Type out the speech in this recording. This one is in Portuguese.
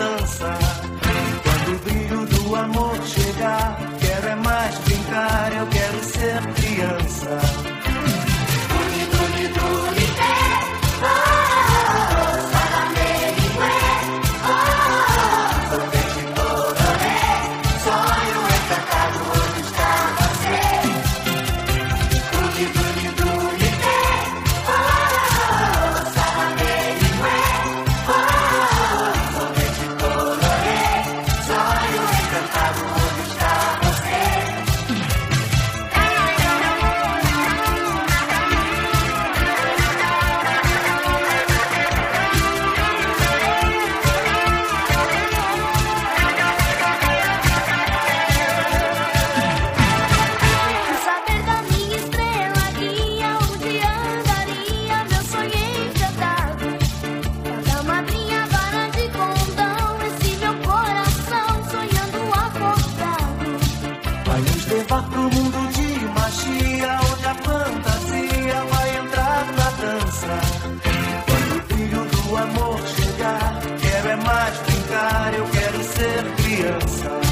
dança. Quando o brilho do amor chegar, quero é mais brincar, eu quero ser criança. Vai nos levar pro mundo de magia, onde a fantasia vai entrar na dança. Quando o brilho do amor chegar, quero é mais brincar, eu quero ser criança.